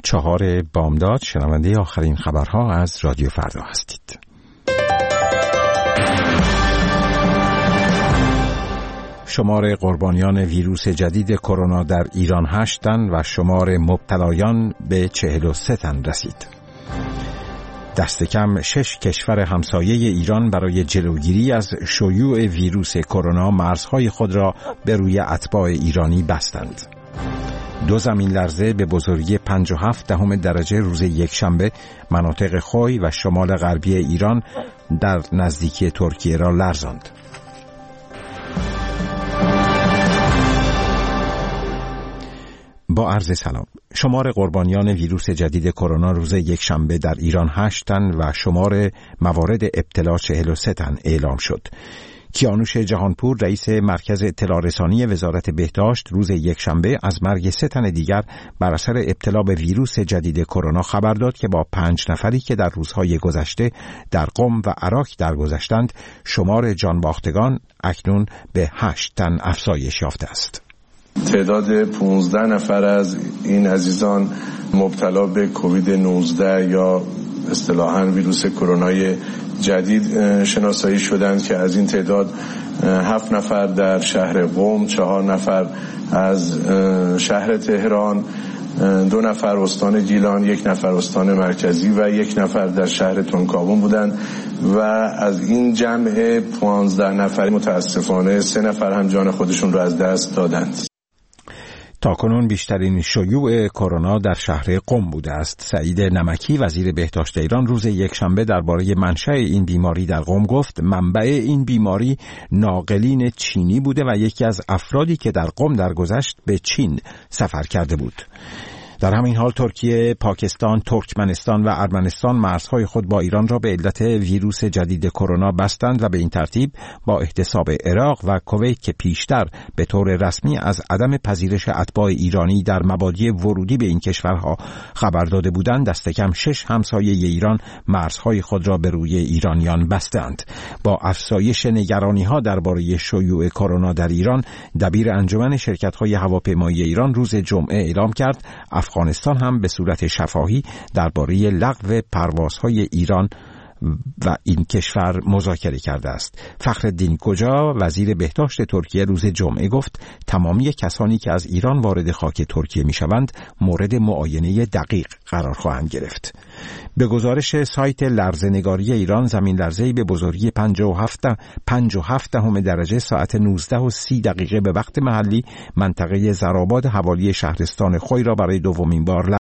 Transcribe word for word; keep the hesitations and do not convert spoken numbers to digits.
چهار بامداد شنونده آخرین خبرها از رادیو فردا هستید. شمار قربانیان ویروس جدید کرونا در ایران هشت تن و شمار مبتلایان به چهل و سه تن رسید. دست کم شش کشور همسایه ایران برای جلوگیری از شیوع ویروس کرونا مرزهای خود را به روی اتباع ایرانی بستند. دو زمین لرزه به بزرگی پنج و هفت دهم درجه روز یکشنبه مناطق خوی و شمال غربی ایران در نزدیکی ترکیه را لرزاند. با عرض سلام. شمار قربانیان ویروس جدید کرونا روز یکشنبه در ایران هشت تن و شمار موارد ابتلا چهل و سه تن اعلام شد. کیانوش جهانپور رئیس مرکز اطلاع رسانی وزارت بهداشت روز یکشنبه از مرگ سه تن دیگر بر اثر ابتلا به ویروس جدید کرونا خبر داد که با پنج نفری که در روزهای گذشته در قم و عراق درگذشتند شمار جانباختگان اکنون به هشت تن افزایش یافته است. تعداد پانزده نفر از این عزیزان مبتلا به کووید نوزده یا اصطلاحاً ویروس کرونای جدید شناسایی شدند که از این تعداد هفت نفر در شهر قم، چهار نفر از شهر تهران، دو نفر استان گیلان، یک نفر استان مرکزی و یک نفر در شهر تونکابون بودند و از این جمع پانزده نفر متاسفانه سه نفر هم جان خودشون را از دست دادند. تاکنون بیشترین شیوع کرونا در شهر قم بوده است. سعید نمکی وزیر بهداشت ایران روز یکشنبه درباره منشأ این بیماری در قم گفت منبع این بیماری ناقلین چینی بوده و یکی از افرادی که در قم درگذشت به چین سفر کرده بود. در همین حال ترکیه، پاکستان، ترکمنستان و ارمنستان مرزهای خود با ایران را به علت ویروس جدید کرونا بستند و به این ترتیب با احتساب عراق و کویت که پیشتر به طور رسمی از عدم پذیرش اتباع ایرانی در مبادی ورودی به این کشورها خبر داده بودند، دست کم شش همسایه ایران مرزهای خود را به روی ایرانیان بستند. با افزایش نگرانی‌ها درباره شیوع کرونا در ایران، دبیر انجمن شرکت‌های هواپیمایی ایران روز جمعه اعلام کرد افغانستان هم به صورت شفاهی درباره لغو پروازهای ایران و این کشور مذاکره کرده است. فخرالدین کجا وزیر بهداشت ترکیه روز جمعه گفت تمامی کسانی که از ایران وارد خاک ترکیه میشوند مورد معاینه دقیق قرار خواهند گرفت. به گزارش سایت لرزه‌نگاری ایران، زمین لرزه‌ای به بزرگی پنج و هفت دهم درجه ساعت نوزده و سی دقیقه به وقت محلی منطقه زرآباد حوالی شهرستان خوی را برای دومین بار